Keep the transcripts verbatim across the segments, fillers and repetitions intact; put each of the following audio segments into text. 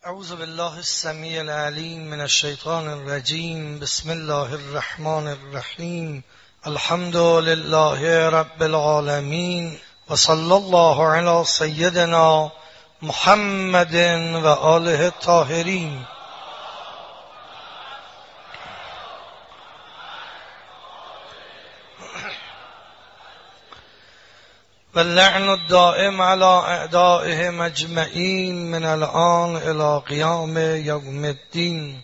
اعوذ بالله السمیع العلیم من الشیطان الرجیم. بسم الله الرحمن الرحیم. الحمد لله رب العالمین و صلی الله علی سیدنا محمد و آله الطاهرین. واللعن الدائم على اعدائهم اجمعین من الآن الى قیام یوم الدین.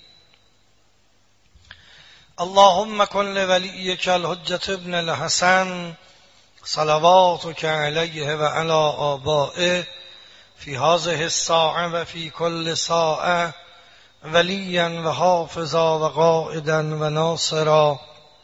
اللهم کن لولیک الحجة ابن الحسن صلواتک علیه و علی آبائه فی هذه الساعة و فی کل ساعة ولیا و حافظا و قائدا و ناصرا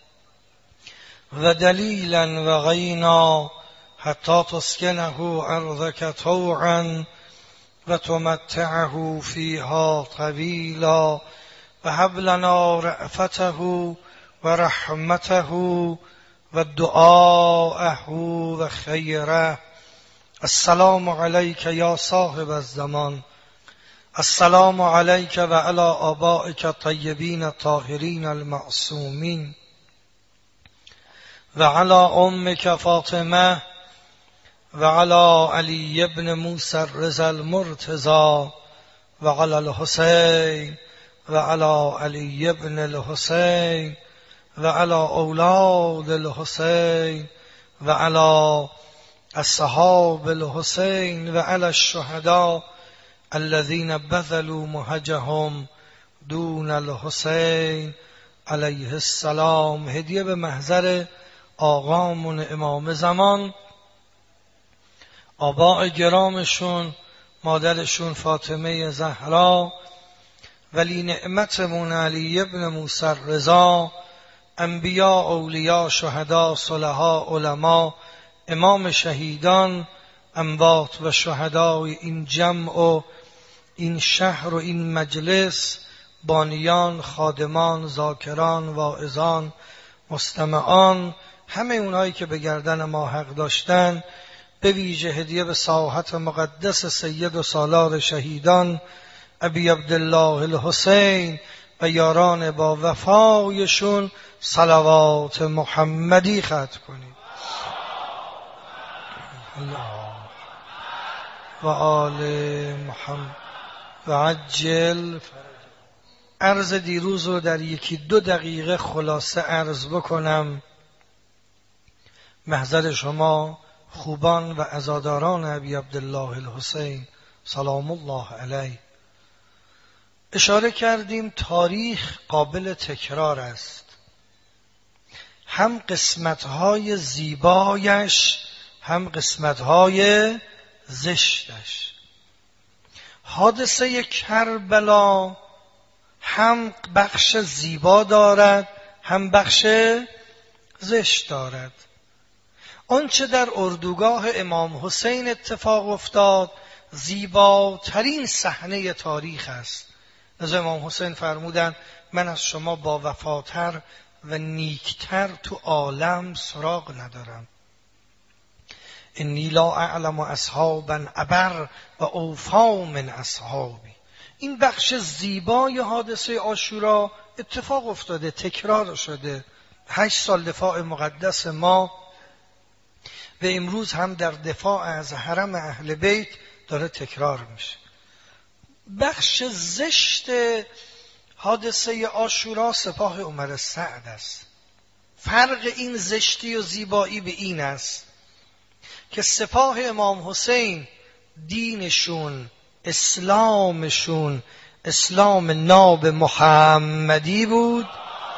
و دلیلا و غینا حتی تسکنه ارضک طوعا و تمتعه فیها طویلا و هب لنا رأفته و رحمته و دعاءه و خیره. السلام علیک یا صاحب الزمان. السلام علیک و علی آبائک الطیبین الطاهرین المعصومین و علی امک فاطمه و علی علی ابن موسی الرضا المرتضی و علی الحسین و علی علی ابن الحسین و علی اولاد الحسین و علی اصحاب الحسین و علی الشهداء الذين بذلوا مهجهم دون الحسین علیه السلام. هدیه به محضر آقامون امام زمان، آباء گرامشون، مادرشون فاطمه زهرا، ولی نعمتمون علی ابن موسی الرضا، انبیاء، اولیاء، شهدا، صلحاء، علما، امام شهیدان، اموات و شهدای این جمع و این شهر و این مجلس، بانیان، خادمان، ذاکران، واعظان، مستمعان، همه اونایی که به گردن ما حق داشتن، به ویژه هدیه به ساحت مقدس سید و سالار شهیدان ابی عبدالله الحسین و یاران با وفایشون صلوات محمدی ختم کنید. الله و آل محمد و عجل. عرض دیروز رو در یکی دو دقیقه خلاصه عرض بکنم محضر شما خوبان و عزاداران ابی عبدالله الحسین سلام الله علیه. اشاره کردیم تاریخ قابل تکرار است، هم قسمت‌های زیبایش هم قسمت‌های زشتش. حادثه کربلا هم بخش زیبا دارد هم بخش زشت دارد. آنچه در اردوگاه امام حسین اتفاق افتاد زیباترین صحنه تاریخ است. از امام حسین فرمودند من از شما با وفاتر و نیکتر تو عالم سراغ ندارم. انی لا اعلم اصحابا ابر و اوفا من اصحابی. این بخش زیبای حادثه عاشورا اتفاق افتاده، تکرار شده. هشت سال دفاع مقدس ما و امروز هم در دفاع از حرم اهل بیت داره تکرار میشه. بخش زشت حادثه عاشورا سپاه عمر سعد است. فرق این زشتی و زیبایی به این است که سپاه امام حسین دینشون، اسلامشون اسلام ناب محمدی بود،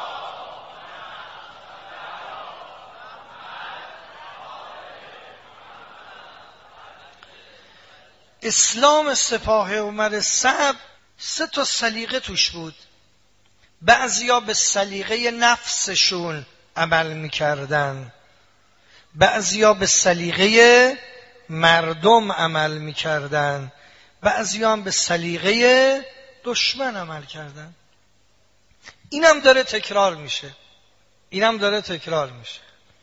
اسلام سپاه عمر سعد سه تا سلیقه توش بود. بعضیا به سلیقه نفسشون عمل میکردن، بعضیا به سلیقه مردم عمل میکردن، بعضیا هم به سلیقه دشمن عمل کردن. اینم داره تکرار میشه، اینم داره تکرار میشه.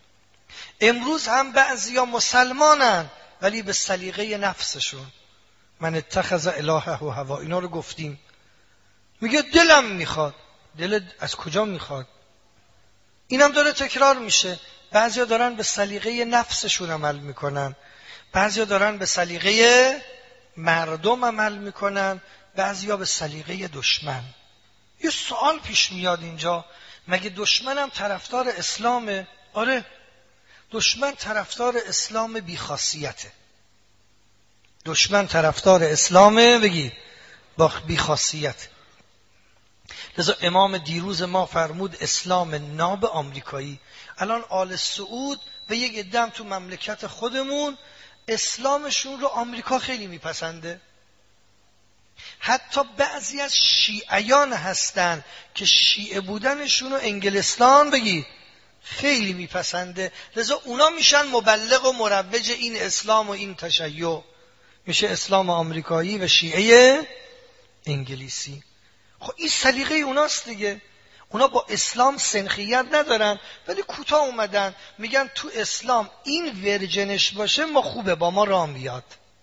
امروز هم بعضیا مسلمانن ولی به سلیقه نفسشون، من اتخذ الهه و هوا، اینا رو گفتیم. میگه دلم میخواد. دلت از کجا میخواد؟ اینم داره تکرار میشه. بعضیا دارن به سلیقه نفسشون عمل میکنن، بعضیا دارن به سلیقه مردم عمل میکنن، بعضیا به سلیقه دشمن. یه سوال پیش میاد اینجا، مگه دشمنم طرفدار اسلامه؟ آره، دشمن طرفدار اسلام بیخاصیته. دشمن طرفدار اسلامه بگید با بیخاصیت. لذا امام دیروز ما فرمود اسلام ناب آمریکایی. الان آل سعود و یک عده‌ام تو مملکت خودمون اسلامشون رو آمریکا خیلی میپسنده. حتی بعضی از شیعیان هستن که شیعه بودنشون رو انگلستان بگید خیلی میپسنده. لذا اونا میشن مبلغ و مروج این اسلام و این تشیع، میشه اسلام آمریکایی و شیعه انگلیسی. خب این سلیقه اوناست دیگه. اونا با اسلام سنخیت ندارن، ولی کوتاه اومدن میگن تو اسلام این ورژنش باشه ما خوبه، با ما راه بیاد.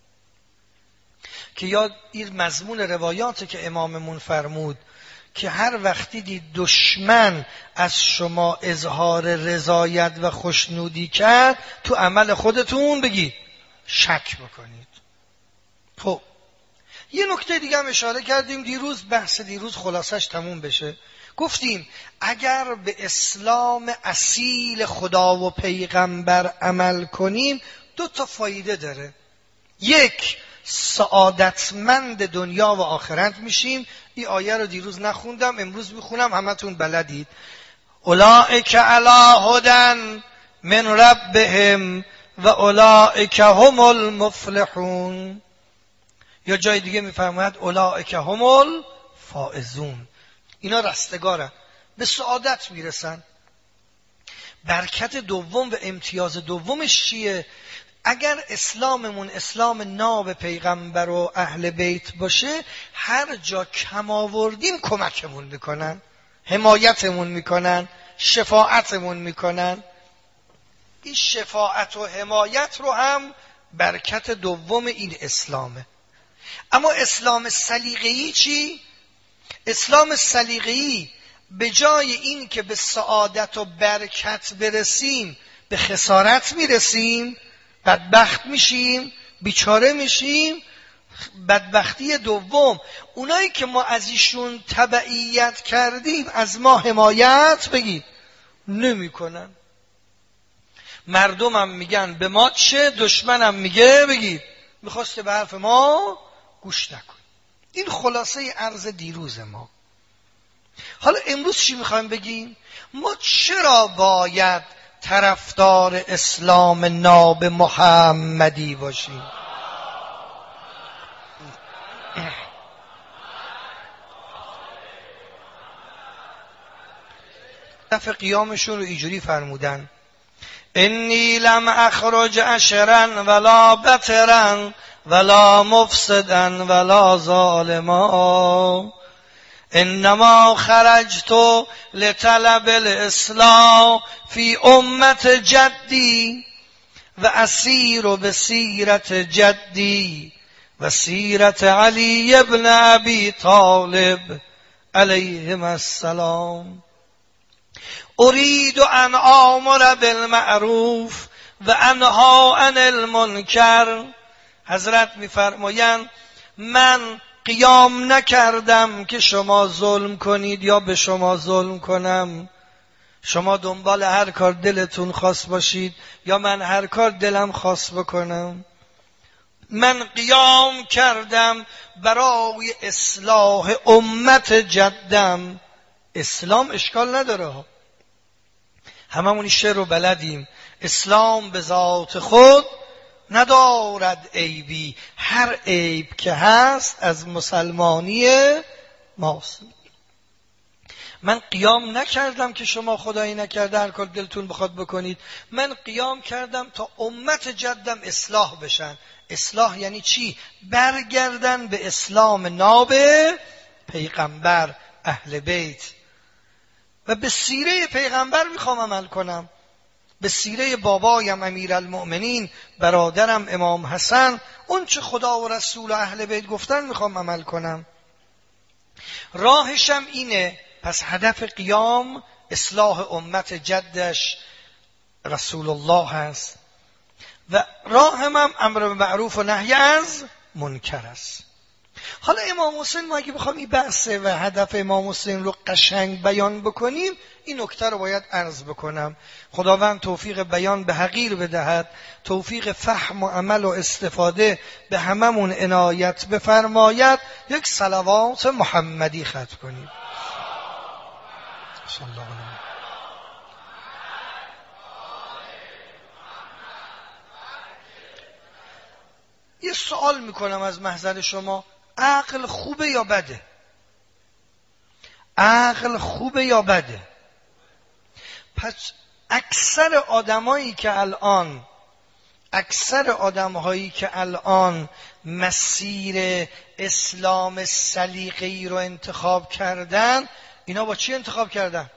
که یاد این مضمون روایاته که اماممون فرمود که هر وقتی دید دشمن از شما اظهار رضایت و خوشنودی کرد، تو عمل خودتون بگید شک بکنید. خب یه نکته دیگه هم اشاره کردیم دیروز، بحث دیروز خلاصش تموم بشه. گفتیم اگر به اسلام اصیل خدا و پیغمبر عمل کنیم دو تا فایده داره. یک، سعادتمند دنیا و آخرت میشیم. این آیه رو دیروز نخوندم، امروز میخونم، همتون بلدید. اولئک علی هدی من ربهم و اولئک هم المفلحون. یا جای دیگه میفرماید اولئک هم الفائزون. اینا رستگارن، به سعادت میرسن. برکت دوم و امتیاز دومش چیه؟ اگر اسلاممون اسلام ناب پیغمبر و اهل بیت باشه، هر جا کم آوردیم کمکمون میکنن، حمایتمون میکنن، شفاعتمون میکنن. این شفاعت و حمایت رو هم برکت دوم این اسلامه. اما اسلام سلیقه‌ای چی؟ اسلام سلیقه‌ای به جای این که به سعادت و برکت برسیم به خسارت میرسیم، بدبخت میشیم، بیچاره میشیم. بدبختی دوم، اونایی که ما از ایشون تبعیت کردیم از ما حمایت بگید نمی کنن. مردمم میگن به ما چه، دشمنم میگه بگید میخواسته به حرف ما گوش نکن. این خلاصه عرض دیروز ما. حالا امروز چی میخوایم بگیم؟ ما چرا باید طرفدار اسلام ناب محمدی باشیم؟ دفع قیامشون رو اینجوری فرمودن: انی لم اخرج اشرا ولا بطرا ولا مفسدا ولا ظالما، انما خرجت لطلب الاصلاح فی امت جدی و اسیر بسیرت جدی و سیرت علی ابن ابی طالب علیهم السلام. اريد ان آمر بالمعروف و انها عن المنکر. حضرت میفرمایند من قیام نکردم که شما ظلم کنید یا به شما ظلم کنم. شما دنبال هر کار دلتون خواست باشید یا من هر کار دلم خواست بکنم. من قیام کردم برای اصلاح امت جدم. اسلام اشکال نداره ها، هممون شعر رو بلدیم. اسلام به ذات خود ندارد عیبی، هر عیب که هست از مسلمانی ماست. من قیام نکردم که شما خدایی نکرده هر کار دلتون بخواد بکنید. من قیام کردم تا امت جدم اصلاح بشن. اصلاح یعنی چی؟ برگردن به اسلام ناب پیغمبر اهل بیت و به سیره پیغمبر میخوام عمل کنم. به سیره بابایم امیرالمؤمنین، برادرم امام حسن، اون چه خدا و رسول و اهل بیت گفتن میخوام عمل کنم. راهشم اینه. پس هدف قیام اصلاح امت جدش رسول الله هست و راهم هم امر به معروف و نهی از منکر است. حالا امام حسین، ما اگه بخوام این بحثه و هدف امام حسین رو قشنگ بیان بکنیم، این نکته رو باید عرض بکنم. خداوند توفیق بیان به حقیر بدهد، توفیق فهم و عمل و استفاده به هممون عنایت بفرماید. یک صلوات محمدی ختم کنیم. صلی الله علیه. یه سوال میکنم از محضر شما، عقل خوبه یا بده؟ عقل خوبه یا بده؟ پس اکثر آدمایی که الان اکثر آدمهایی که الان مسیر اسلام سلیقه‌ای رو انتخاب کردن، اینا با چی انتخاب کردن؟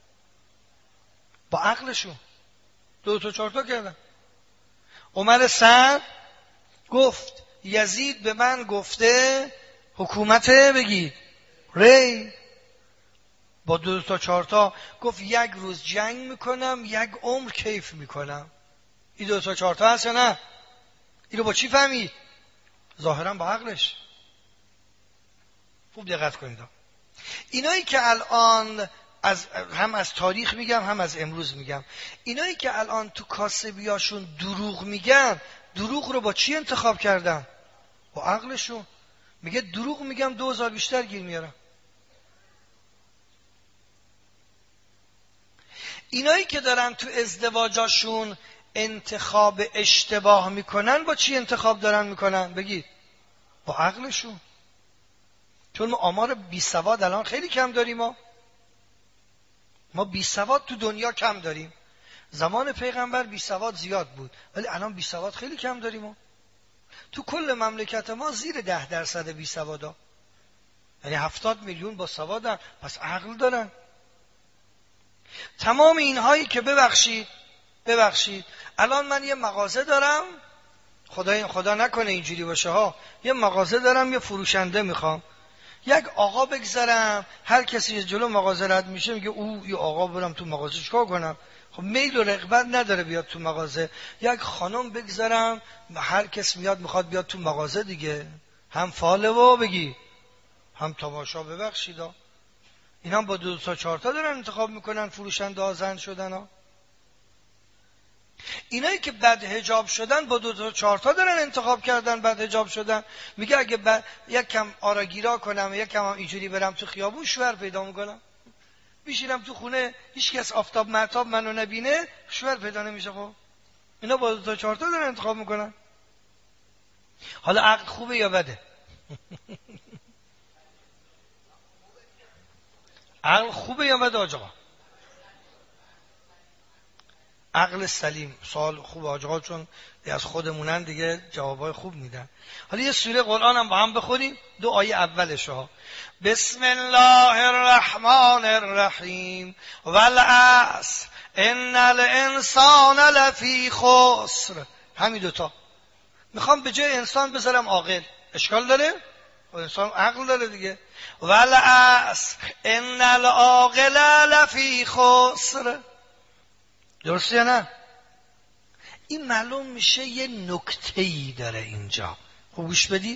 با عقلشون. دو تا چهار تا کردن. عمر سعد گفت یزید به من گفته حکومت بگید ری. با دو تا چهار تا گفت یک روز جنگ میکنم، یک عمر کیف میکنم. این دو تا چهار تا هست یا نه؟ اینو با چی فهمید؟ ظاهرا با عقلش. خوب دقت کنید. اینایی که الان از هم از تاریخ میگم هم از امروز میگم، اینایی که الان تو کاسبیاشون دروغ میگن، دروغ رو با چی انتخاب کردن؟ با عقلشون. میگه دروغ میگم دو هزار بیشتر گیر میارم. اینایی که دارن تو ازدواجاشون انتخاب اشتباه میکنن، با چی انتخاب دارن میکنن؟ بگید. با عقلشون. چون ما آمار بی سواد الان خیلی کم داریم. ما ما بی سواد تو دنیا کم داریم. زمان پیغمبر بی سواد زیاد بود، ولی الان بی سواد خیلی کم داریم. ما تو کل مملکت ما زیر ده درصد بی سوادا، یعنی هفتاد میلیون با سوادن، پس عقل دارن. تمام اینهایی که ببخشید ببخشید الان من یه مغازه دارم، خدا خدا نکنه اینجوری باشه ها، یه مغازه دارم، یه فروشنده میخوام، یک آقا بگذارم، هر کسی جلو مغازه رد میشه میگه او یه آقا برم تو مغازه چیکار کنم؟ خب میل و رغبت نداره بیاد تو مغازه. یک خانم بگذارم، هر کس میاد میخواد بیاد تو مغازه دیگه، هم فاله و بگی هم تماشا. ببخشید ها، اینا با دو تا چهار تا دارن انتخاب میکنن فروشنده ها زن شدن ها. اینایی که بد حجاب شدن با دو تا چهار تا دارن انتخاب کردن بد حجاب شدن. میگه اگه ب... یک کم آراگیرا کنم، یک کم هم اینجوری برم تو خیابون، شوهر پیدا میکنم. میشینم تو خونه، هیچ کس آفتاب مهتاب منو نبینه، شوهر پیدا نمیشه. خب اینا با دو تا چهار تا دارن انتخاب میکنن. حالا عقل خوبه یا بده؟ عقل خوبه یا بده آقا؟ عقل سلیم. سوال خوبه آقا، چون از خودمونن دیگه جوابای خوب میدن. حالا یه سوره قرآن هم با هم بخونیم، دو آیه اولش ها. بسم الله الرحمن الرحیم والعصر ان الانسان لفی خسر. همین دوتا. میخوام به جای انسان بذارم عاقل. اشکال داره؟ انسان عقل داره دیگه. والعصر ان العاقل لفی خسر. درسته یا نه؟ این معلوم میشه یه نکته‌ای داره اینجا. خوب گوش بدید.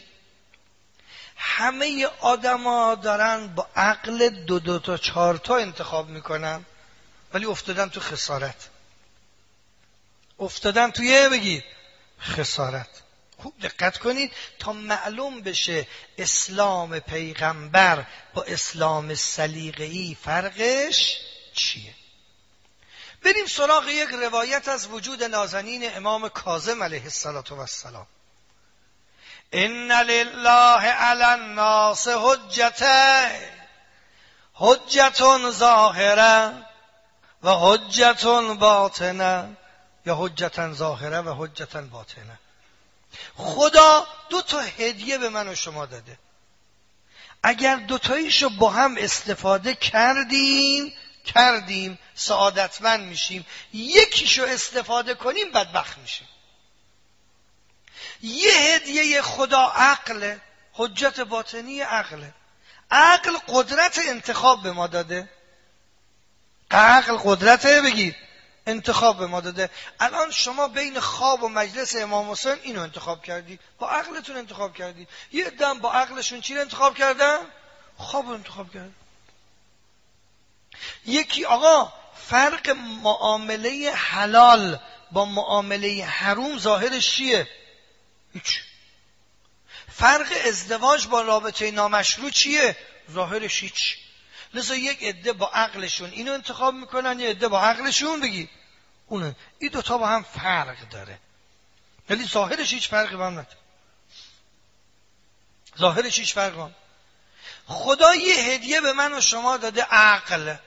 همه آدما دارن با عقل دو دو تا چهار تا انتخاب میکنن، ولی افتادن تو خسارت. افتادن توی بگید خسارت. خوب دقت کنید تا معلوم بشه اسلام پیغمبر با اسلام سلیقه‌ای فرقش چیه. بریم سراغ یک روایت از وجود نازنین امام کاظم علیه السلام. ان لله علی الناس حجته حجة ظاهره و حجة باطنه، یا حجة ظاهره و حجة باطنه. خدا دو تا هدیه به من و شما داده. اگر دوتاییشو با هم استفاده کردیم کردیم سعادتمند میشیم، یکیشو استفاده کنیم بدبخت میشیم. یه هدیه خدا عقل، حجت باطنی عقله. عقل قدرت انتخاب به ما داده. عقل قدرت بگید انتخاب به ما داده. الان شما بین خواب و مجلس امام حسین اینو انتخاب کردی، با عقلتون انتخاب کردی. یه دم با عقلشون چی رو انتخاب کردن؟ خواب رو انتخاب کردن. یکی آقا فرق معامله حلال با معامله حروم ظاهرش چیه؟ هیچ. فرق ازدواج با رابطه نامشروع چیه؟ ظاهرش هیچ. لذا یک عده با عقلشون اینو انتخاب میکنن، یک عده با عقلشون بگی اونو. این دوتا با هم فرق داره، ولی ظاهرش هیچ فرقی با هم نداره. ظاهرش هیچ فرقی با هم. خدا یه هدیه به من و شما داده، عقل.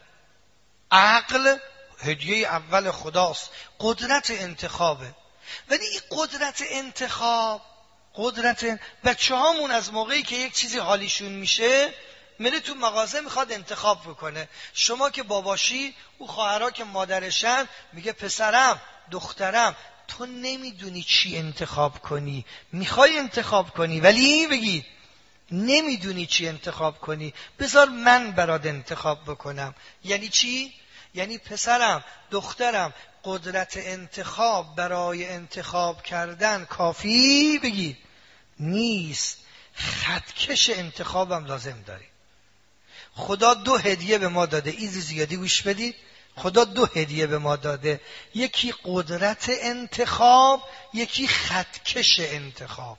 عقل هدیه اول خداست، قدرت انتخابه. ولی این قدرت انتخاب، قدرت بچه هامون از موقعی که یک چیزی حالیشون میشه میره تو مغازه میخواد انتخاب بکنه. شما که باباشی، او خواهرها که مادرشن، میگه پسرم دخترم تو نمیدونی چی انتخاب کنی، میخوای انتخاب کنی ولی بگی نمیدونی چی انتخاب کنی، بذار من برات انتخاب بکنم. یعنی چی؟ یعنی پسرم دخترم قدرت انتخاب برای انتخاب کردن کافی بگی نیست، خطکش انتخابم لازم داری. خدا دو هدیه به ما داده، ایزی زیادی گوش بدید. خدا دو هدیه به ما داده، یکی قدرت انتخاب، یکی خطکش انتخاب.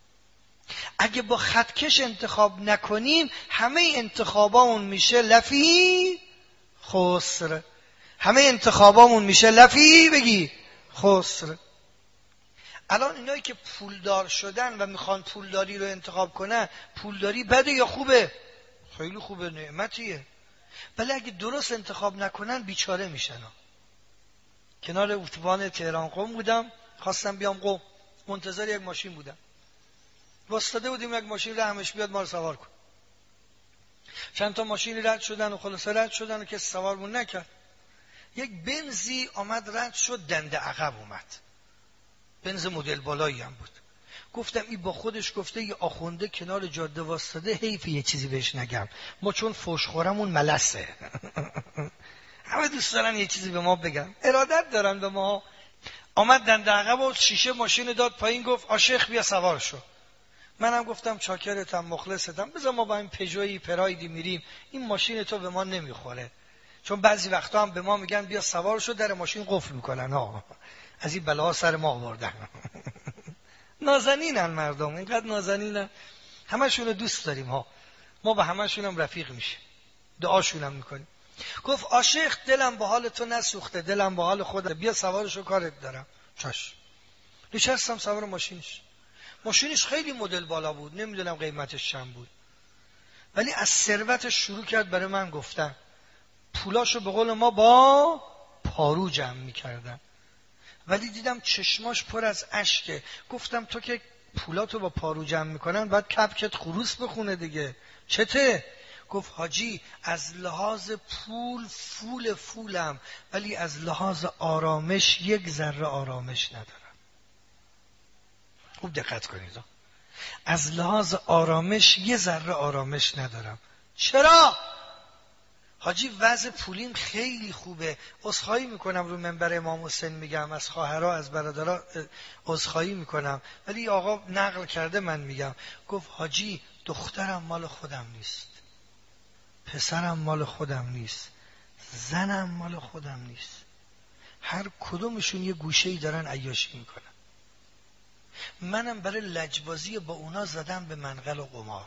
اگه با خطکش انتخاب نکنیم همه انتخابامون میشه لفی خسر. همه انتخابامون میشه لفی بگی خسر. الان اینایی که پولدار شدن و میخوان پولداری رو انتخاب کنن، پولداری بده یا خوبه؟ خیلی خوبه، نعمتیه. ولی اگه درست انتخاب نکنن بیچاره میشن. کنار اتوبان تهران قم بودم، خواستم بیام قم، منتظر یک ماشین بودم. واسطاده بودیم یک ماشین رحمش بیاد ما رو سوار کن. چند تا ماشین رد شدن و خلاصه رد شدن و کسی سوارمون نکرد. یک بنزی آمد رد شد، دنده عقب اومد. بنز مدل بالایی هم بود. گفتم این با خودش گفته یه آخونده کنار جاده واسطاده، حیف یه چیزی بهش نگم، ما چون فوش خورمون ملسه. همه دوست دارن یه چیزی به ما بگم، ارادت دارن به ما. آمد دنده عقب و شیشه ماشین داد پایین، گفت آشیخ بیا سوار شو. منم گفتم چاکرتم مخلصتم، بذار ما با این پژویی پرایدی میریم، این ماشین تو به ما نمیخوره. چون بعضی وقتا هم به ما میگن بیا سوار شو، در ماشین قفل میکنن. ها از این بلاها سر ما آوردن. نازنینن مردم، اینقدر نازنینن، همشون رو دوست داریم ها، ما با همشون هم رفیق میشیم، دعاشون هم میکنیم. گفت عاشق دلم با حال تو نسوخته، دلم با حال خودم، بیا سوارشو کارت دارم. چش. نشستم سوار ماشینش. ماشینش خیلی مدل بالا بود، نمیدونم قیمتش چند بود، ولی از ثروتش شروع کرد برای من گفتن. پولاشو به قول ما با پارو جمع میکردن، ولی دیدم چشماش پر از اشکه. گفتم تو که پولاتو با پارو جمع میکنن باید کپکت خروس بخونه دیگه، چته؟ گفت حاجی از لحاظ پول فول فولم، ولی از لحاظ آرامش یک ذره آرامش ندارم. خوب دقت کنید، از لحاظ آرامش یه ذره آرامش ندارم. چرا؟ حاجی وضع پولیم خیلی خوبه، عذرخواهی میکنم رو منبر امام حسین میگم، از خواهرها از برادرها عذرخواهی میکنم، ولی آقا نقل کرده من میگم. گفت حاجی دخترم مال خودم نیست، پسرم مال خودم نیست، زنم مال خودم نیست، هر کدومشون یه گوشه‌ای دارن عیاشی میکنن. منم برای لجبازی با اونا زدم به منقل و قمار.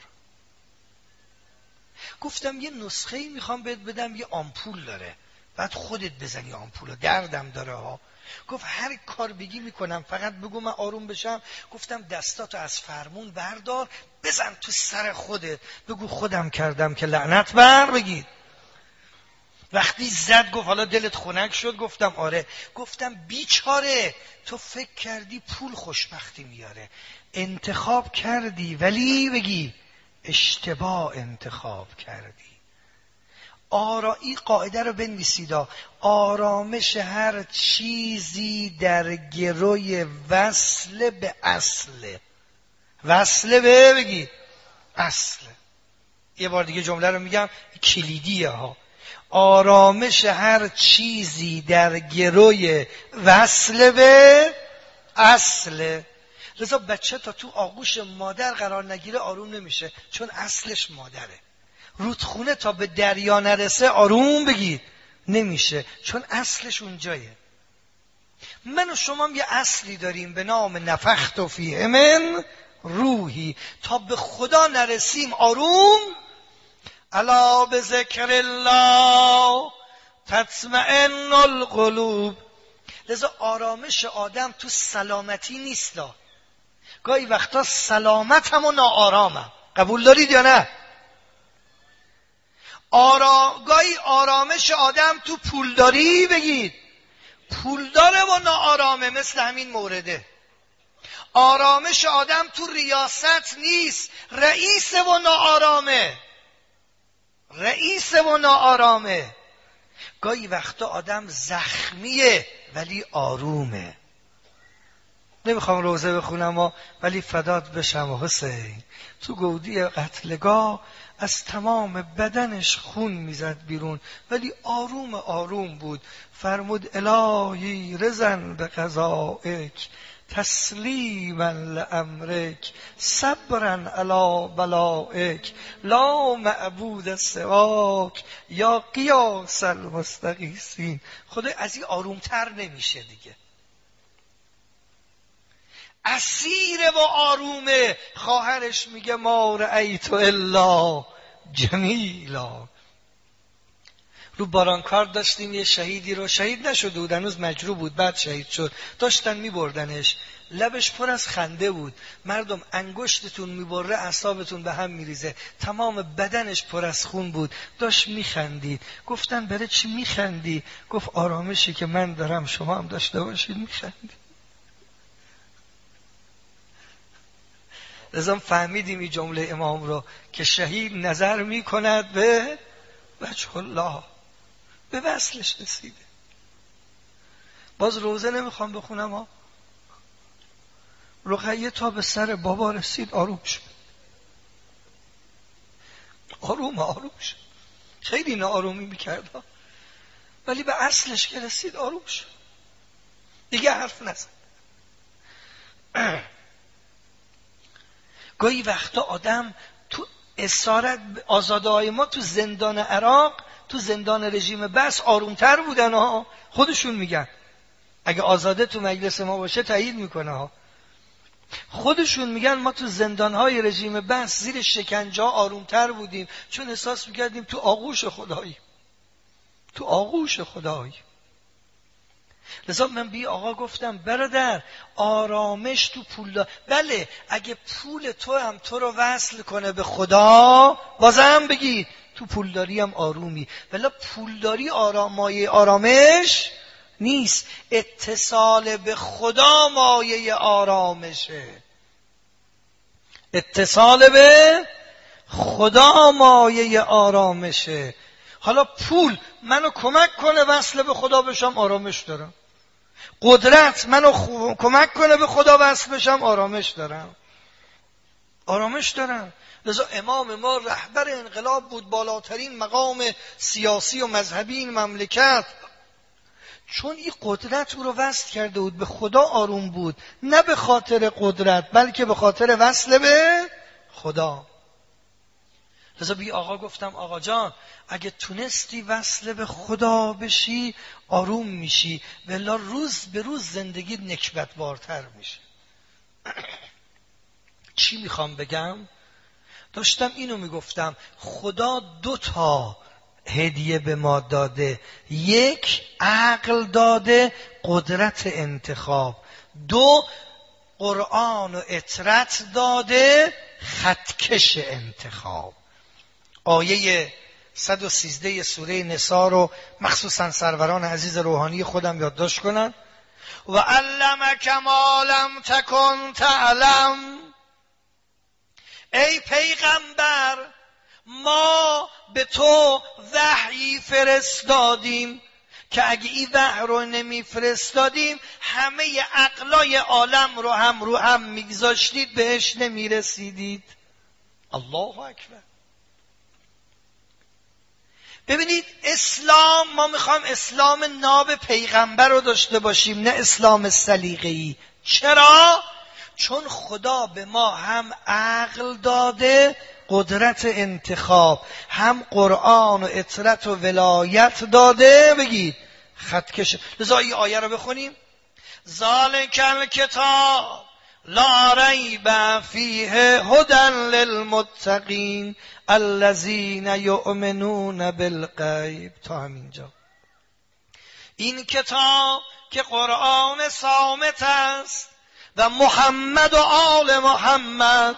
گفتم یه نسخه‌ای میخوام بهت بدم، یه آمپول داره، بعد خودت بزنی آمپولو، دردم داره ها. گفت هر کار بگی میکنم، فقط بگو من آروم بشم. گفتم دستاتو از فرمون بردار بزن تو سر خودت، بگو خودم کردم که لعنت بر بگید. وقتی زد گفت حالا دلت خنک شد؟ گفتم آره. گفتم بیچاره تو فکر کردی پول خوشبختی میاره، انتخاب کردی ولی بگی اشتباه انتخاب کردی. آرا این قاعده رو بنویسید، آرامش هر چیزی در گروی وصل به اصله. وصل به بگید اصله. یه بار دیگه جمله رو میگم، کلیدیه ها. آرامش هر چیزی در گروی وصل به اصله. لذا بچه تا تو آغوش مادر قرار نگیره آروم نمیشه، چون اصلش مادره. رودخونه تا به دریا نرسه آروم بگید نمیشه، چون اصلش اونجایه. من و شما هم یه اصلی داریم به نام نفخت فیه من روحی. تا به خدا نرسیم آروم، الا بذکر الله تطمئن القلوب. لذا آرامش آدم تو سلامتی نیست. گاهی وقتا سلامت هم و ناآرامم. قبول دارید یا نه؟ آرا... گاهی آرامش آدم تو پولداری بگید پولداره و ناآرامه، مثل همین مورده. آرامش آدم تو ریاست نیست، رئیس و ناآرامه. رئیس و ناآرامه. گاهی وقتا آدم زخمیه ولی آرومه. نمیخوام روزه بخونم ولی فدات بشم حسین. تو گودی قتلگاه از تمام بدنش خون میزد بیرون ولی آروم آروم بود. فرمود الهی رزن به قضائک تسلیما لامرک صبرا علی بلائک لا معبود سواک یا قیاس المستغیثین. خدا از این آرومتر نمیشه دیگه. اسیر و آرومه. خواهرش میگه ما رأیت الا جمیلا. رو بارانکار داشتیم یه شهیدی رو، شهید نشده بود هنوز، مجروح بود، بعد شهید شد. داشتن میبردنش، لبش پر از خنده بود. مردم انگشتتون میبره اعصابتون به هم میریزه. تمام بدنش پر از خون بود، داشت میخندید. گفتن برای چی میخندی؟ گفت آرامشی که من دارم شما هم داشته باشید میخندید. لذا فهمیدیم این جمله امام رو که شهید نظر میکند به وجه الله، به وصلش رسیده. باز روزه نمیخوام بخونم ها. رقیه تا به سر بابا رسید آروم شد. آروم آروم شد. خیلی ناآرومی میکرد ولی به اصلش که رسید آروم شد. دیگه حرف نزد. گاهی وقتا آدم تو اسارت آزاده های ما تو زندان عراق، تو زندان رژیم بس آرومتر بودن ها. خودشون میگن، اگه آزاده تو مجلس ما باشه تایید میکنه ها. خودشون میگن ما تو زندانهای رژیم بس زیر شکنجه آرومتر بودیم، چون احساس میکردیم تو آغوش خدایی، تو آغوش خدایی. لذا من بی آقا گفتم برادر آرامش تو پول دا... بله اگه پول تو هم تو رو وصل کنه به خدا بازم بگید تو پولداری هم آرومی، ولی پولداری آرام مایه آرامش نیست. اتصال به خدا مایه آرامشه. اتصال به خدا مایه آرامشه. حالا پول منو کمک کنه وصل به خدا بشم، آرامش دارم. قدرت منو خو... کمک کنه به خدا وصل بشم، آرامش دارم. آرامش دارم. لذا امام ما رهبر انقلاب بود، بالاترین مقام سیاسی و مذهبی این مملکت. چون این قدرت او رو وصل کرده بود به خدا، آروم بود. نه به خاطر قدرت بلکه به خاطر وصل به خدا. لذا بی آقا گفتم آقا جان اگه تونستی وصل به خدا بشی آروم میشی، ولی روز به روز زندگی نکبت بارتر میشه. چی میخوام بگم؟ داشتم اینو میگفتم خدا دو تا هدیه به ما داده، یک عقل داده، قدرت انتخاب، دو قرآن و اطرت داده، خطکش انتخاب. آیه صد و سیزده سوره نساء رو مخصوصا سروران عزیز روحانی خودم یادداشت کنن. و علمک ما لم تکن تعلم. ای پیغمبر ما به تو وحی فرستادیم که اگه این وحی رو نمی فرستادیم همه عقلای عالم رو هم رو هم میگذاشتید بهش نمی رسیدید. الله اکبر. ببینید اسلام، ما میخوام اسلام ناب پیغمبر رو داشته باشیم، نه اسلام سلیقه‌ای. چرا؟ چون خدا به ما هم عقل داده، قدرت انتخاب، هم قرآن و اطرت و ولایت داده. بگید خطکش. لذا این آیه رو بخونیم. ذالک الکتاب لا ریب فیه هدی للمتقین الذین یؤمنون بالغیب. تا همینجا. این کتاب که قرآن صامت است و محمد و آل محمد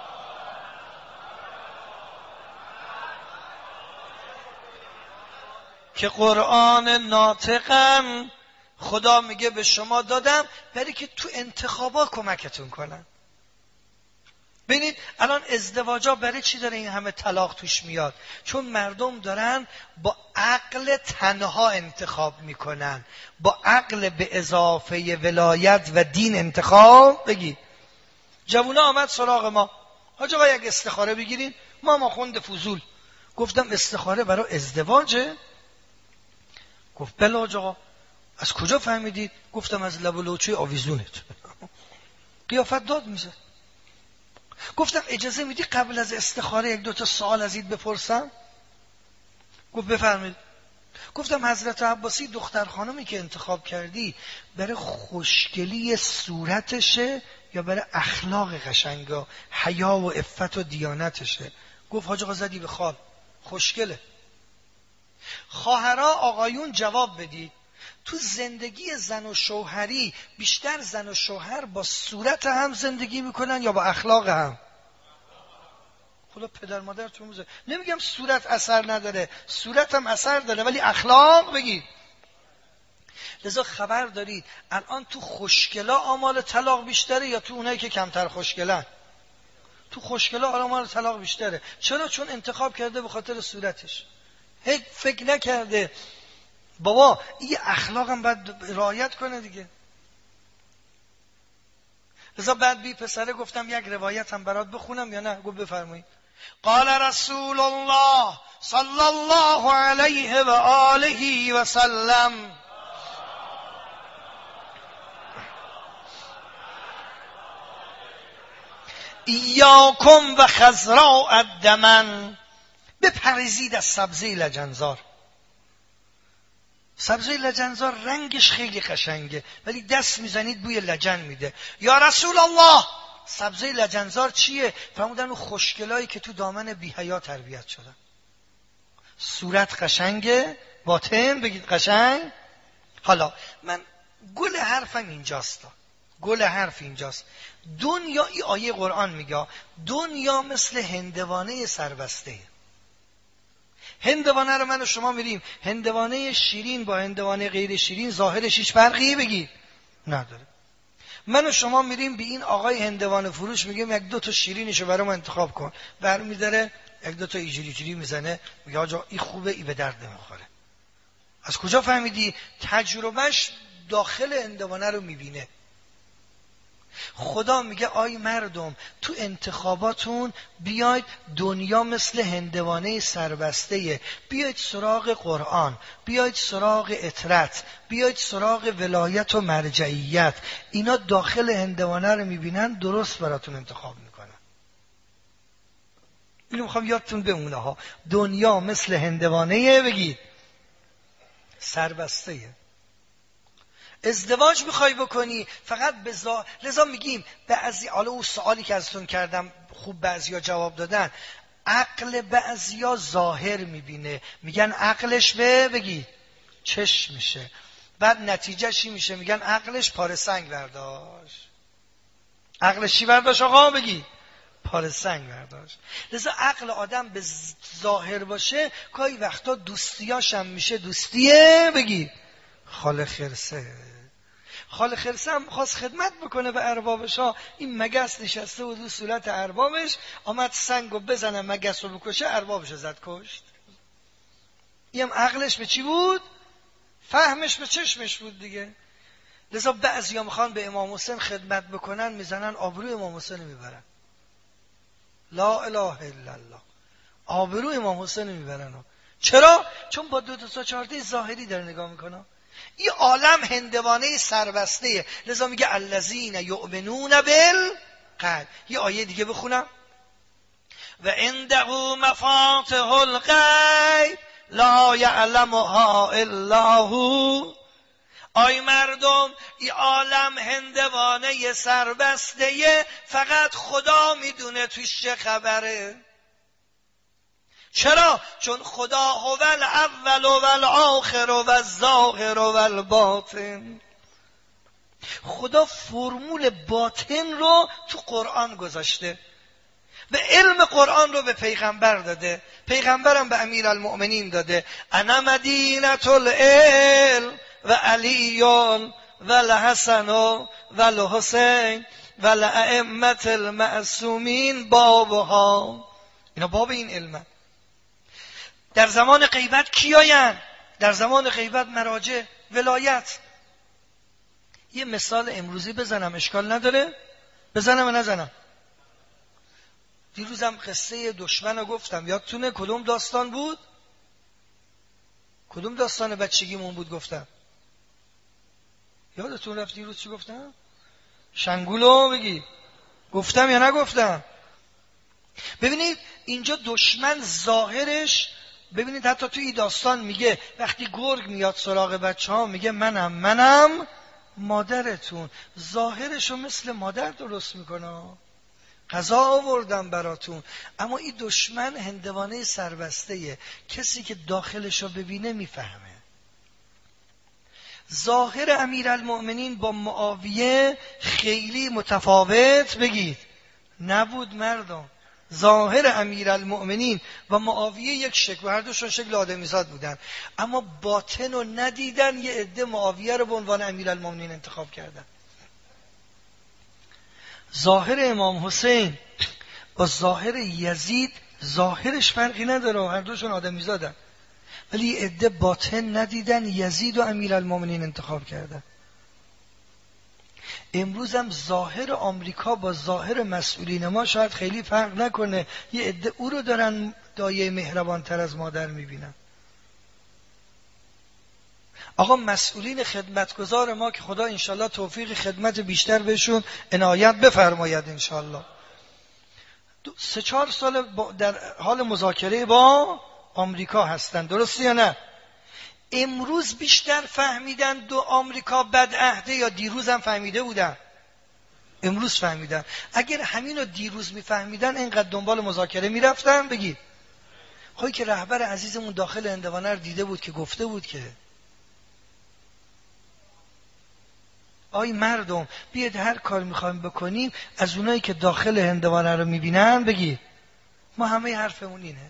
که قرآن ناطقن، خدا میگه به شما دادم برای که تو انتخابا کمکتون کنن. ببینید الان ازدواجا برای چی داره این همه طلاق توش میاد؟ چون مردم دارن با عقل تنها انتخاب میکنن، با عقل به اضافه ولایت و دین انتخاب. بگید جوونا آمد سراغ ما، حاج آقا یک استخاره بگیرین. ما ما خوند فضول. گفتم استخاره برای ازدواجه؟ گفت بله حاج آقا. از کجا فهمیدید؟ گفتم از لب و لوچه آویزونت. قیافت داد میزد. گفتم اجازه میدی قبل از استخاره یک دو تا سوال ازید بپرسم؟ گفت بفرمایید. گفتم حضرت عباسی دختر خانمی که انتخاب کردی برای خوشگلی صورتشه یا برای اخلاق قشنگا، حیا و عفت و دیانتشه؟ گفت حاج آقا زدی به خال، خوشگله. خواهرها آقایون جواب بدید، تو زندگی زن و شوهری بیشتر زن و شوهر با صورت هم زندگی میکنن یا با اخلاق هم؟ خدا پدر مادر تو موزه. نمیگم صورت اثر نداره، صورت هم اثر داره، ولی اخلاق بگید. لذا خبر دارید الان تو خوشگلا آمال طلاق بیشتره یا تو اونایی که کمتر خوشگلن؟ تو خوشگلا آمال طلاق بیشتره. چرا؟ چون انتخاب کرده به خاطر صورتش. هیچ فکر نکرده بابا این اخلاقم باید رعایت کنه دیگه. لذا بعد بی پسره گفتم یک روایت هم برات بخونم یا نه؟ گفت بفرمایید. قال رسول الله صلی الله علیه و آله و سلم ایاکم و خضراء الدمن، بپرهیزید از سبزه لجنزار. سبزه لجنزار رنگش خیلی قشنگه ولی دست میزنید بوی لجن میده. یا رسول الله سبزه لجنزار چیه؟ فرمودن اون خوشگلایی که تو دامن بی‌حیا تربیت شدن. صورت قشنگه، باطن بگید قشنگ. حالا من گل حرفم اینجاست، گل حرف اینجاست. دنیا، این آیه قرآن میگه دنیا مثل هندوانه سربسته. هندوانه رو من و شما میریم، هندوانه شیرین با هندوانه غیر شیرین ظاهرش هیچ فرقی بگید نداره. من و شما میریم به این آقای هندوانه فروش میگیم یک دو تا شیرینشو برام انتخاب کن، برمی داره یک دو تا ایجوری جوری میزنه، میگه آجا این خوبه، این به درد نمیخوره. از کجا فهمیدی؟ تجربهش داخل هندوانه رو میبینه. خدا میگه آی مردم تو انتخاباتون بیاید، دنیا مثل هندوانه سربسته، بیاید سراغ قرآن، بیاید سراغ اطرت، بیاید سراغ ولایت و مرجعیت. اینا داخل هندوانه رو میبینن، درست براتون انتخاب میکنن. اینو میخوام یادتون بمونه ها. دنیا مثل هندوانه بگید سربسته. ازدواج میخوای بکنی فقط به زا... لذا میگیم بعضی، حالا اون سوالی که ازتون کردم خوب بعضیا جواب دادن، عقل بعضیا ظاهر میبینه، میگن عقلش به بگی چشم میشه، بعد نتیجه چی میشه؟ میگن عقلش پاره سنگ برداشت. عقلش چی برداشت آقا بگی؟ پاره سنگ برداشت. لذا عقل آدم به ظاهر باشه گاهی وقتا دوستیاش هم میشه دوستیه بگی خال خرسه. خال خرسه هم خواست خدمت بکنه به اربابش ها. این مگس نشسته و دو صورت اربابش، آمد سنگو بزنه مگس رو بکشه، اربابش رو زد کشت. این هم عقلش به چی بود؟ فهمش به چشمش بود دیگه. لذا بعضی هم میخوان به امام حسین خدمت بکنن، میزنن آبروی امام حسین میبرن. لا اله الا الله. آبروی امام حسین میبرن. چرا؟ چون با دو تا چهارده ظاهری داره نگاه میکنه. این عالم هندوانه سربسته، لذا میگه الذین یؤمنون بالغیب. یه آیه دیگه بخونم. و عنده مفاتح الغیب لا یعلمها الا هو. آی مردم، این عالم هندوانه سربسته، فقط خدا میدونه توش چه خبره. چرا؟ چون خدا هو الاول و الآخر و الظاهر و الباطن. خدا فرمول باطن رو تو قرآن گذاشته و علم قرآن رو به پیغمبر داده، پیغمبرم به امیرالمؤمنین داده. انا مدینة العلم و علیون و الحسن و الحسین و الائمة المعصومین بابها. اینا باب این علمه. در زمان غیبت کیاین؟ در زمان غیبت مراجع ولایت. یه مثال امروزی بزنم، اشکال نداره؟ بزنم و نزنم؟ دیروزم قصه دشمن رو گفتم، یادتونه کدوم داستان بود؟ کدوم داستان بچگیمون بود گفتم؟ یادتون رفت دیروز چی گفتم؟ شنگولو بگی گفتم یا نگفتم؟ ببینید اینجا دشمن ظاهرش، ببینید حتی توی این داستان میگه وقتی گرگ میاد سراغ بچه ها میگه منم منم مادرتون. ظاهرشو مثل مادر درست میکنه، غذا آوردم براتون. اما این دشمن هندوانه سربسته، کسی که داخلشو ببینه میفهمه. ظاهر امیرالمؤمنین با معاویه خیلی متفاوت بگید نبود مردم. ظاهر امیرالمؤمنین و معاویه یک شکل و هر دوشون شکل آدمیزاد بودن، اما باطن رو ندیدن. یه عده معاویه رو به عنوان امیرالمؤمنین انتخاب کردن. ظاهر امام حسین با ظاهر یزید ظاهرش فرقی نداره، هر دوشون آدمیزادن، ولی یه عده باطن ندیدن، یزید و امیرالمؤمنین انتخاب کردن. امروز هم ظاهر آمریکا با ظاهر مسئولین ما شاید خیلی فرق نکنه. یه عده او رو دارن دایه مهربان تر از مادر میبینن. آقا مسئولین خدمتگزار ما که خدا انشالله توفیق خدمت بیشتر بهشون عنایت بفرماید انشالله، سه چهار سال در حال مذاکره با آمریکا هستن، درسته یا نه؟ امروز بیشتر فهمیدن دو آمریکا بدعهده یا دیروز هم فهمیده بودن؟ امروز فهمیدن. اگر همین رو دیروز میفهمیدن اینقدر دنبال مذاکره میرفتن؟ بگید خواهی که رهبر عزیزمون داخل هندوانه رو دیده بود که گفته بود که آی مردم بیاید هر کار میخوایم بکنیم از اونایی که داخل هندوانه رو میبینن بگید ما همه حرفمون اینه.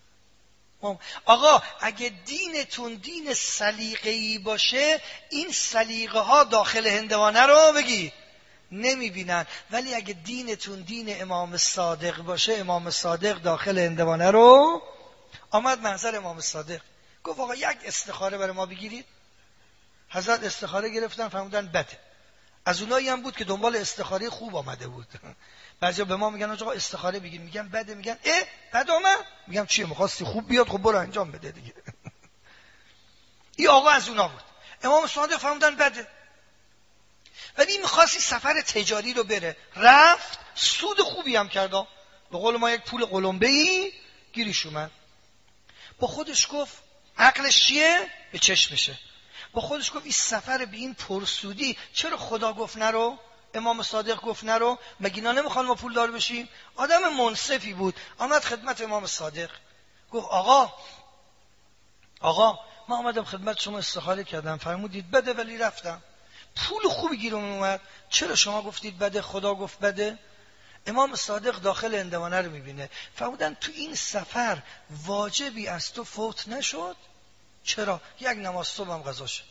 آقا اگه دینتون دین سلیقه‌ای باشه این سلیقه ها داخل هندوانه رو بگی نمیبینن، ولی اگه دینتون دین امام صادق باشه امام صادق داخل هندوانه رو. آمد محضر امام صادق گفت آقا یک استخاره برای ما بگیرید. حضرت استخاره گرفتن، فهمیدن بده. از اونایی هم بود که دنبال استخاره خوب آمده بود. بعضیا به ما میگن آقا استخاره بگیر، میگن بده، میگن اه بد آمد، میگم چیه میخواستی خوب بیاد، خب برو انجام بده دیگه. این آقا از اونا بود. امام صادق فهمیدن بده، ولی میخواستی سفر تجاری رو بره، رفت سود خوبی هم کرد. به قول ما یک پول قلمبه‌ای گیریش اومد. با خودش گفت عقلش چیه؟ به چشمشه. با خودش گفت این سفر به این پرسودی چرا خدا گفت نرو؟ امام صادق گفت نرو؟ مگه اینا نمیخوان ما پول دار بشیم؟ آدم منصفی بود. آمد خدمت امام صادق گفت آقا آقا ما آمدم خدمت شما استخاره کردم، فرمودید بده ولی رفتم پول خوبی گیرم اومد، چرا شما گفتید بده؟ خدا گفت بده؟ امام صادق داخل هندوانه رو میبینه، فرمودن تو این سفر واجبی از تو فوت نشد؟ چرا؟ یک نماز صبح هم قضا شد.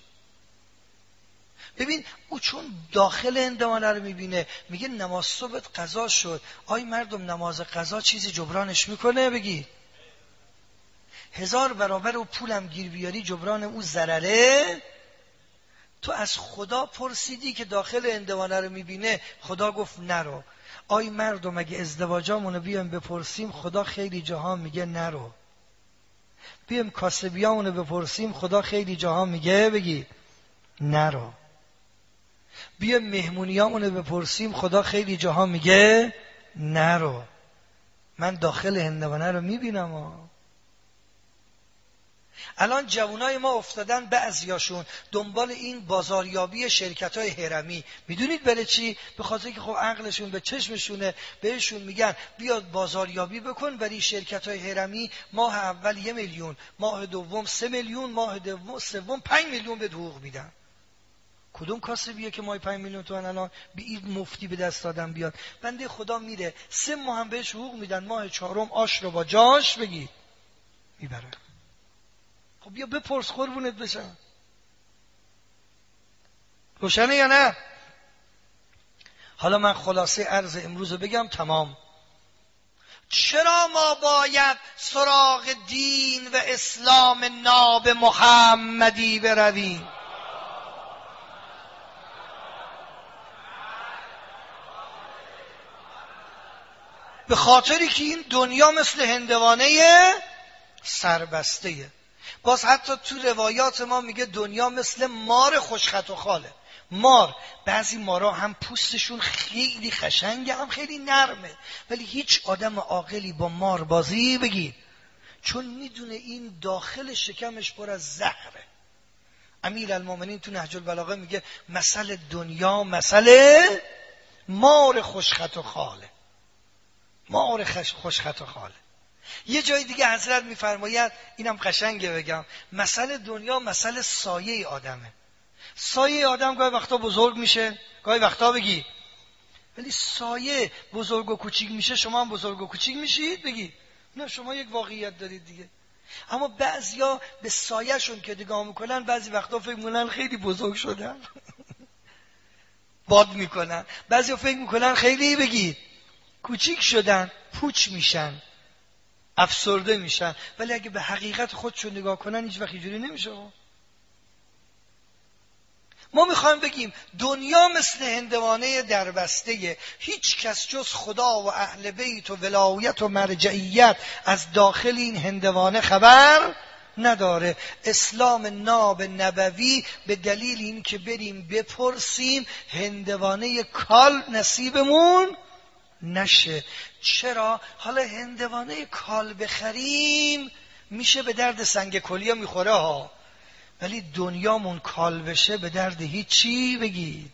ببین او چون داخل هندوانه رو میبینه میگه نماز صبح قضا شد. آی مردم نماز قضا چیزی جبرانش میکنه؟ بگی هزار برابر و پولم گیر بیاری جبران او ضرره. تو از خدا پرسیدی که داخل هندوانه رو میبینه، خدا گفت نرو. آی مردم اگه ازدواجامونو بیام بپرسیم، خدا خیلی جاها میگه نرو. بیام کاسبیامونو بپرسیم، خدا خیلی جاها میگه بگی نرو. بیام مهمونیامونو بپرسیم، خدا خیلی جاها میگه نرو. من داخل هندوانه رو میبینم ها. الان جوانای ما افتادن بعضیاشون دنبال این بازاریابی شرکت‌های هرمی. میدونید برای چی؟ به خاطر که خب عقلشون به چشمشونه، بهشون میگن بیاد بازاریابی بکن برای شرکت‌های هرمی، ماه اول یه میلیون، ماه دوم سه میلیون، ماه دوم سوم پنج میلیون به حقوق میدن. کدوم کاسبیه که ماه پنج میلیون تومان الان به این مفتی به دست دادن بیاد؟ بنده خدا میره سه ماه هم بهش حقوق میدن، ماه چهارم آش رو با جاش بگی میبره. خب بیا بپرس قربونت بشم. روشنه یا نه؟ حالا من خلاصه عرض امروز رو بگم تمام. چرا ما باید سراغ دین و اسلام ناب محمدی برویم؟ به خاطری که این دنیا مثل هندوانه سربسته‌ایه. باز حتی تو روایات ما میگه دنیا مثل مار خوشخط و خاله. مار، بعضی مارا هم پوستشون خیلی خشنگه هم خیلی نرمه، ولی هیچ آدم عاقلی با مار بازی بگید، چون میدونه این داخل شکمش پر از زهره. امیرالمومنین تو نهج البلاغه میگه مثل دنیا مثل مار خوشخط و خاله. مار خوشخط و خاله. یه جای دیگه حضرت میفرماید، اینم قشنگه بگم، مثل دنیا مثل سایه آدمه. سایه آدم گاهی وقتا بزرگ میشه، گاهی وقتا بگی، ولی سایه بزرگ و کوچیک میشه. شما هم بزرگ و کوچیک میشید بگی، نه شما یک واقعیت دارید دیگه. اما بعضیا به سایه‌شون که نگاه میکنن بعضی وقتا فکر میکنن خیلی بزرگ شدن باد میکنن. بعضیا فکر میکنن خیلی بگی کوچیک شدن، پوچ میشن، افسرده میشن. ولی اگه به حقیقت خودشون نگاه کنن هیچ وقت اینجوری نمیشه. ما میخوایم بگیم دنیا مثل هندوانه دربسته، هیچ کس جز خدا و اهل بیت و ولایت و مرجعیت از داخل این هندوانه خبر نداره. اسلام ناب نبوی به دلیل این که بریم بپرسیم هندوانه کال نصیبمون نشه. چرا؟ حالا هندوانه کال بخریم میشه به درد سنگ کلیه میخوره ها، ولی دنیامون کال بشه به درد هیچی بگید.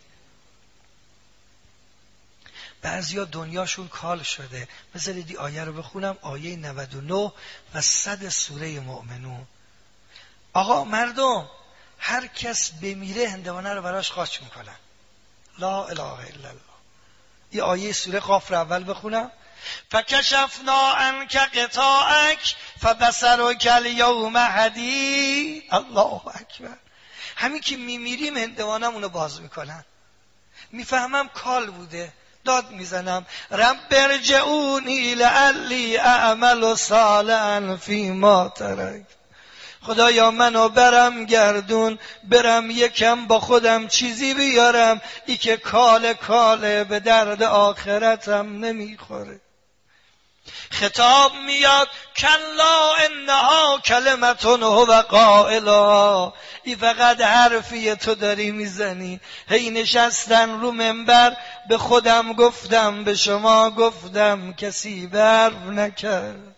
بعضیا دنیاشون کال شده. بذارید این آیه رو بخونم، آیه نود و نه و صد سوره مؤمنون. آقا مردم، هر کس بمیره هندوانه رو براش خاچ میکنن. لا اله الا الله. این آیه سوره قاف رو اول بخونم. فکشفنا عنک غطاءک فبصرک الیوم حدید. الله اکبر. همین که میمیریم هندوانمون رو باز میکنن. میفهمم کال بوده، داد میزنم رب ارجعونی لعلی اعمل صالحا فیما ترکت. خدایا منو برم گردون، برم یکم با خودم چیزی بیارم، ای که کال کاله به درد آخرتم نمیخوره. خطاب میاد کلا انها کلمتون هو قائلها. ای فقط حرفی تو داری میزنی. هی نشستن رو منبر به خودم گفتم به شما گفتم کسی برف نکرد.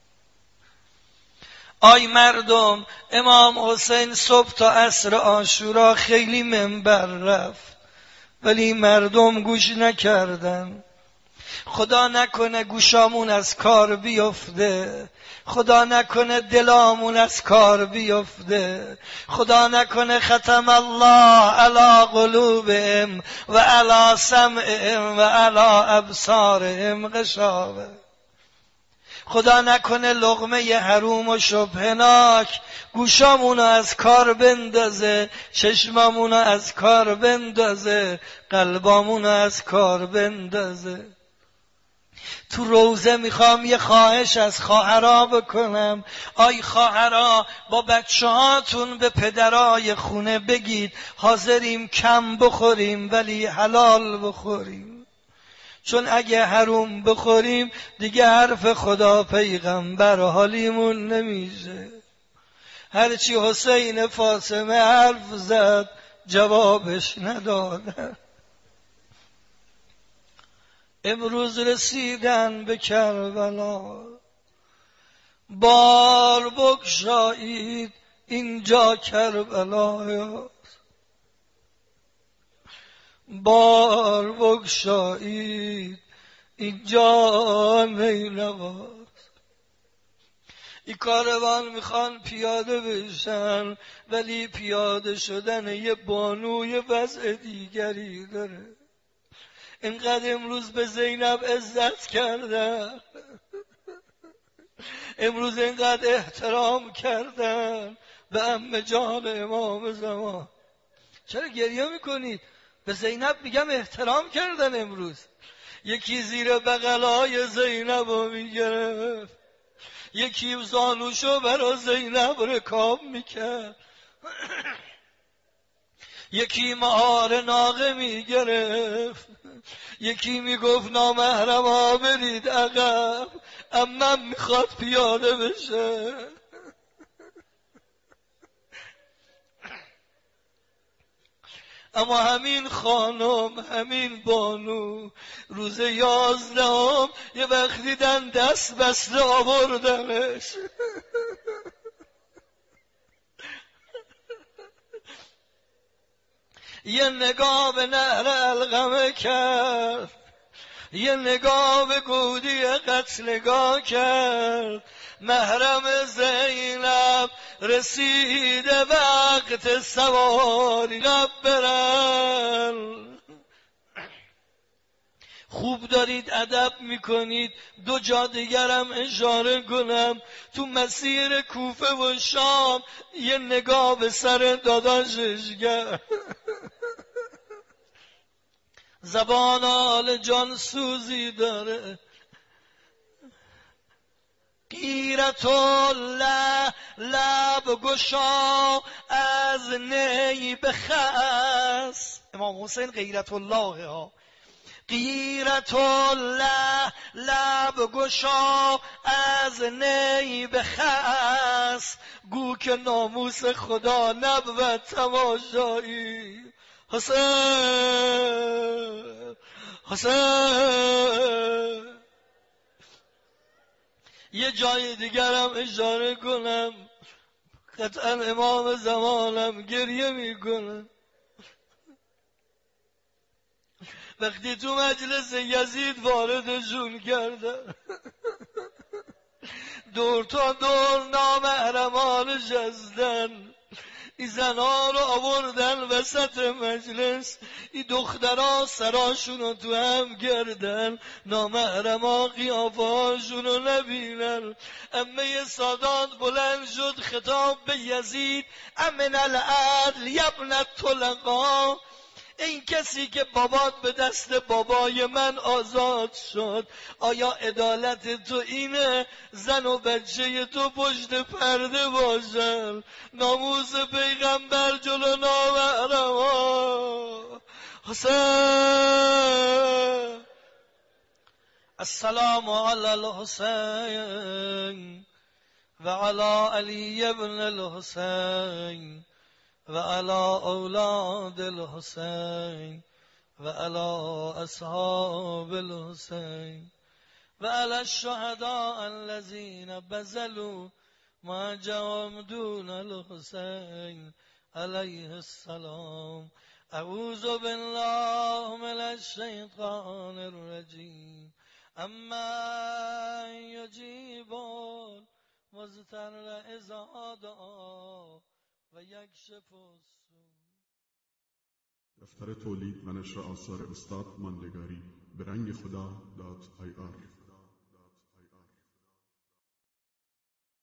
آی مردم، امام حسین صبح تا عصر عاشورا خیلی منبر رفت ولی مردم گوش نکردن. خدا نکنه گوشامون از کار بیفته، خدا نکنه دلامون از کار بیفته، خدا نکنه ختم الله علی قلوبهم و علی سمعهم و علی ابصارهم غشاوه. خدا نکنه لقمه حروم و شبهناک گوشامونو از کار بندازه، چشمامونو از کار بندازه، قلبامونو از کار بندازه. تو روزه میخوام یه خواهش از خواهرا بکنم. آی خواهرا، با بچه هاتون به پدرای خونه بگید حاضریم کم بخوریم ولی حلال بخوریم، چون اگه حروم بخوریم دیگه حرف خدا پیغمبر حالیمون نمیشه. هرچی حسین فاطمه حرف زد جوابش ندادن. امروز رسیدن به کربلا، بار بگشایید اینجا کربلا، بار بگشایید اینجا نیلواست. این کاروان میخوان پیاده بشن ولی پیاده شدن یه بانوی وضع دیگری داره. اینقدر امروز به زینب عزت کردن، امروز اینقدر احترام کردن به عمه جان امام زمان. چرا گریه میکنید؟ به زینب میگم احترام کردن. امروز یکی زیر بغلای زینب رو میگرفت، یکی زانوشو برا زینب رکاب میکرد، یکی مهار ناقه میگرفت، یکی میگفت نامحرما برید عقب، عمم میخواد پیاده بشه. اما همین خانم، همین بانو، روز یازدهم یه وقت دیدن دست بسته آوردنش. یه نگاه به نهر علقمه کرد، یه نگاه به گودی قتلگاه کرد. محرم زینب رسیده وقت سواری برن. خوب دارید ادب میکنید. دو جا دیگرم اشاره کنم. تو مسیر کوفه و شام یه نگاه به سر داداشش کرد. زبان آل جان سوزی داره. غیرت الله لب گشا از نی بخس. امام حسین غیرت الله ها. غیرت الله لب گشا از نی بخس. گو که ناموس خدا نبود تماشایی. حسین حسین. یه جای دیگرم اشاره کنم. قطعا امام زمانم گریه میکنه. وقتی تو مجلس یزید واردشون کردن، دور تا دور نامحرمان نشستن، این زنها رو آوردن وسط مجلس، این دخترها سراشون رو تو هم گردن، نامحرما قیافهاشون رو نبینن. امه سادات بلند شد خطاب به یزید: امن العدل یبن طلقا. این کسی که بابات به دست بابای من آزاد شد، آیا عدالت تو اینه زن و بچه تو پشت پرده باشن؟ ناموس پیغمبر جلو نامحرما. حسین. السلام علی الحسین و علی علی ابن الحسین و علی اولاد الحسین و علی اصحاب الحسین و علی الشهداء الذین بذلوا معجهم دون الحسین علیه السلام. اعوذ بالله من الشیطان الرجیم. اما یجیب المضطر اذا دعا و یکشف السوء. دفتر تولید و نشر آثار استاد ماندگاری به رنگ خدا دات آی آر